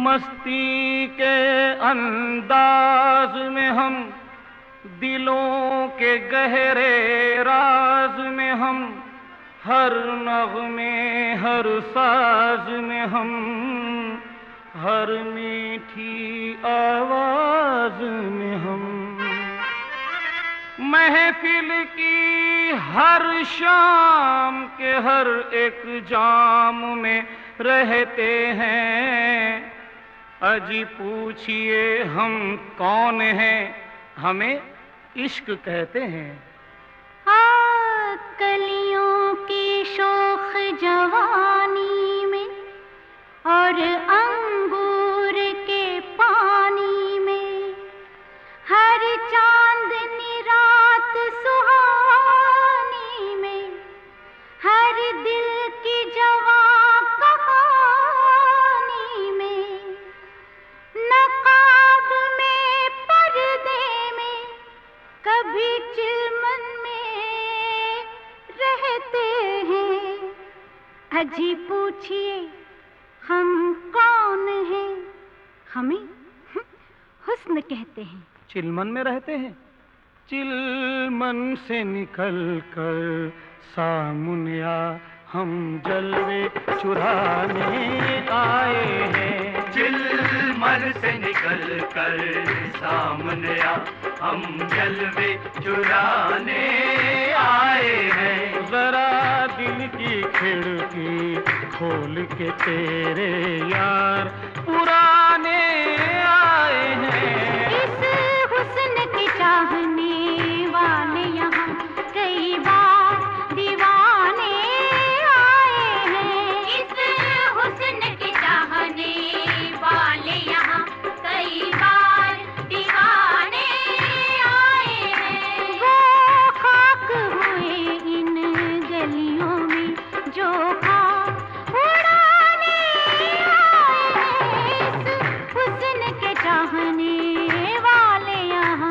मस्ती के अंदाज में हम, दिलों के गहरे राज में हम, हर नग़्मे हर साज में हम, हर मीठी आवाज में हम, महफिल की हर शाम के हर एक जाम में रहते हैं। अजी पूछिए हम कौन हैं, हमें इश्क कहते हैं। कलियों की शोख जवानी में और अंगूर के पानी में, हर चांदनी रात सुहानी में, हर दिल की जवां कहानी में, नकाब में पर्दे में, कभी चिलमन में रहते हैं। अजी पूछिए हम कौन हैं, हमें हुस्न कहते हैं। चिलमन में रहते हैं। चिलमन से निकल कर सामने आ, हम जलवे चुराने आए हैं। चिलमन से निकल कर सामने आ, हम जलवे चुराने आए हैं। जरा दिल की खिड़की खोल के तेरे यार पुराने आए हैं। इस हुस्न की चाहने वाले यहाँ कई बार दीवाने आए हैं। इस हुस्न की चाहने वाले यहाँ कई बार दीवाने आए हैं। वो खाक हुए इन गलियों में जो खाक उड़ाने आए हैं। इस हुस्न के चाहने वाले यहाँ।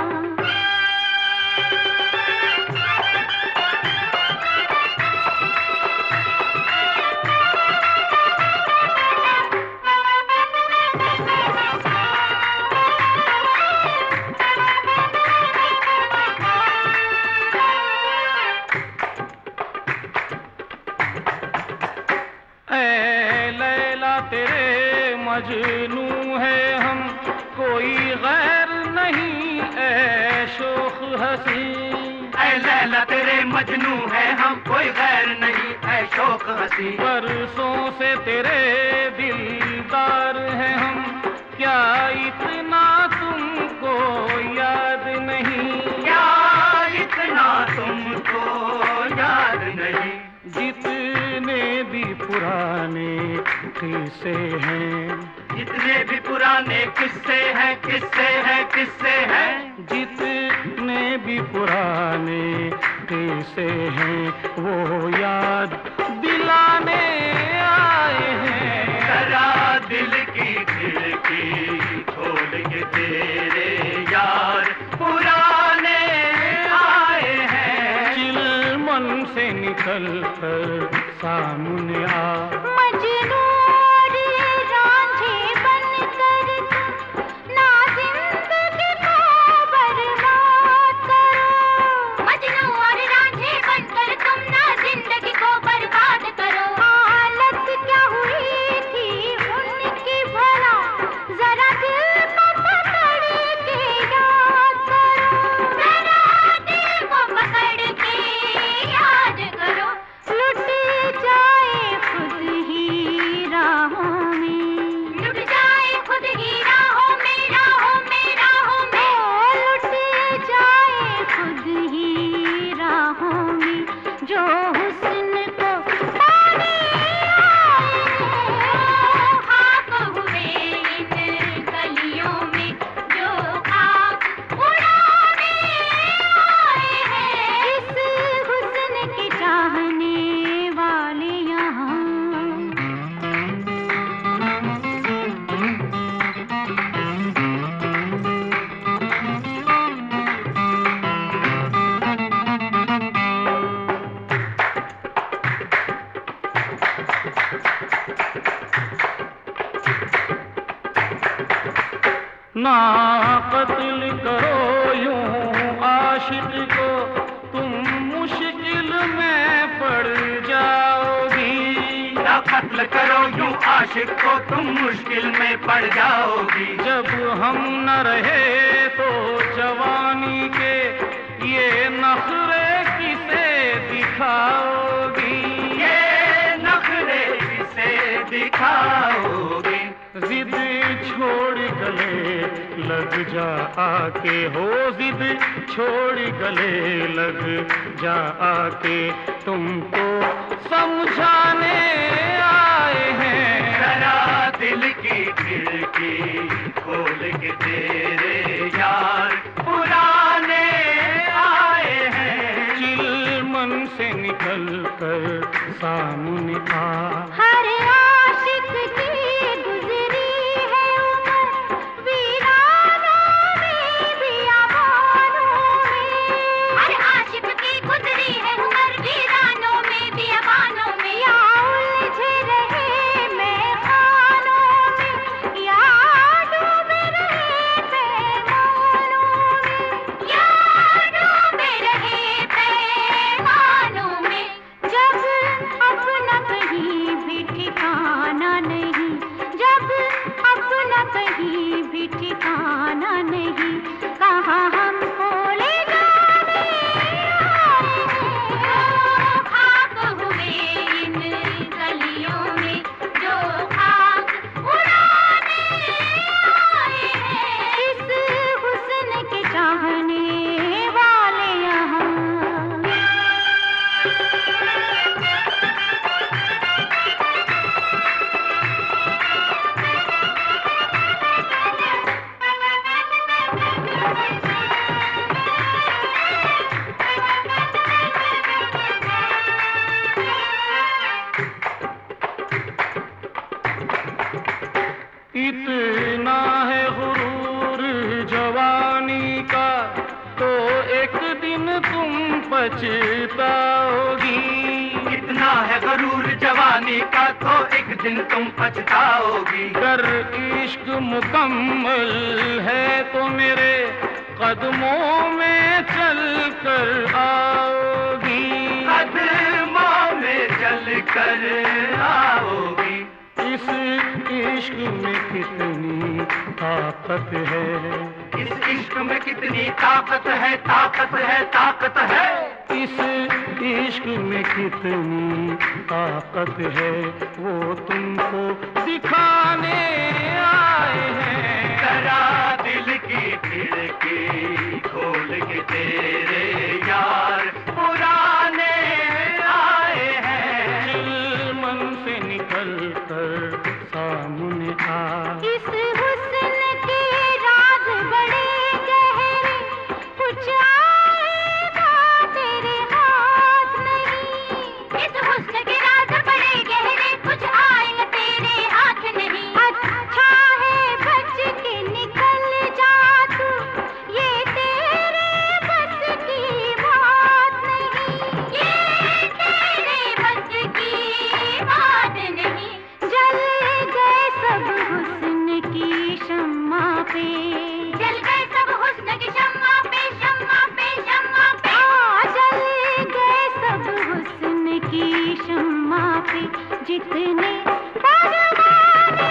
ऐ लैला तेरे मजनू है हम, कोई गैर नहीं ऐ शोख हसी। ऐ लैला तेरे मजनू है हम, कोई गैर नहीं ऐ शौक हसी। बरसों से तेरे दिलदार हैं हम, क्या इतना तुमको याद नहीं? क्या इतना तुमको याद नहीं? जितने भी पुराने किस्से हैं, जितने भी पुराने किस्से हैं, किस्से हैं, किस्से हैं, जितने भी पुराने किस्से हैं, वो याद दिलाने आए हैं। जरा दिल की खिड़की खोल के तेरे यार पुराने आए हैं। चिलमन से निकल कर सामने आ, मजनू और रांझे बनकर तुम ना जिंदगी को बर्बाद करो। मजनू और रांझे बनकर तुम ना जिंदगी को बर्बाद करो। हालत क्या हुई थी उनकी भला, जरा दिल को पकड़ के याद करो। जरा दिल को पकड़ के याद करो। लुट जाए खुद ही ना कत्ल करो यूं आशिक को, तुम मुश्किल में पड़ जाओगी। ना कत्ल करो यूं आशिक को, तुम मुश्किल में पड़ जाओगी। जब हम न रहे तो जवानी के ये नखरे किसे दिखाओगी। ये नखरे किसे दिखाओगी। जिद छोड़ गले लग जा आके हो, जिद छोड़ गले लग जा आके, तुमको समझाने आए हैं। जरा दिल की खिड़की खोल के तेरे यार पुराने आए हैं। चिलमन से निकल कर सामने आ। हर आशिक की गुजरी है उम्र, वीरानों में बियाबानों में। हर आशिक की गुजरी है उम्र, वीरानों में बियाबानों में। या उलझे रहे मैखानों में, या डूबे रहे पैमानों में। या डूबे रहे पैमानों में। जब अपना कहीं भी ठिकाना नहीं, जब अपना कहीं भी ठिकाना नहीं, कहाँ हमको ले जाने आए हैं। खाक हुए इन गलियों में जो खाक उड़ाने आए हैं। इस हुस्न के चाहने वाले यहाँ। इतना है गुरूर जवानी का, तो एक दिन तुम पछताओगी। इतना है गरूर जवानी का, तो एक दिन तुम पछताओगी। अगर इश्क मुकम्मल है तो मेरे कदमों में चल कर आओगी। कदमों में चल कर आओगी। इस इश्क में कितनी ताकत है, इस इश्क में कितनी ताकत है, ताकत है, ताकत है। इस इश्क में कितनी ताकत है, वो तुमको दिखाने आए हैं। जरा दिल की खिड़की खोल के तेरे यार पुराने आए हैं। चिलमन से निकल कर सामने आ। इस हुस्न के राज बड़े गहरे, कुछ आएगा तेरे हाथ नहीं। इस हुस्न के राज बड़े गहरे, कुछ आएगा तेरे हाथ नहीं। अच्छा है बच के निकल जा तू, ये तेरे बस की बात नहीं। ये तेरे बस की बात नहीं। जल गए सब हुस्न की शम्मा पे, जल गए सब हुस्न की शम्मा पे, शम्मा पे, शम्मा पे। जल गए सब हुस्न की शम्मा पे, जितने परवाने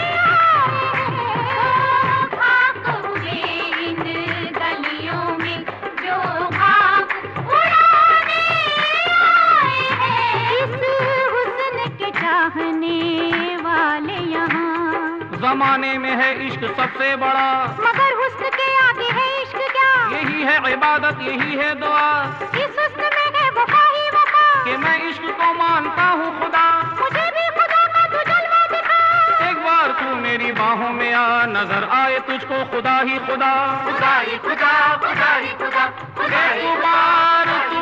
आए हैं। खाक हुए इन गलियों में जो खाक उड़ाने आए हैं। इस हुस्न के चाहने वाले यहाँ। जमाने में है इश्क सबसे बड़ा, मगर हुस्न के आगे है इश्क क्या। यही है इबादत, यही है दुआ, इस हुस्न में है वफा ही वफा। कि मैं इश्क को मानता हूँ खुदा। मुझे भी खुदा का तू जलवा दिखा। एक बार तू मेरी बाहों में आ, नजर आए तुझको खुदा ही खुदा। खुदा ही खुदा, खुदा ही खुदा, खुदा ही एक बार तू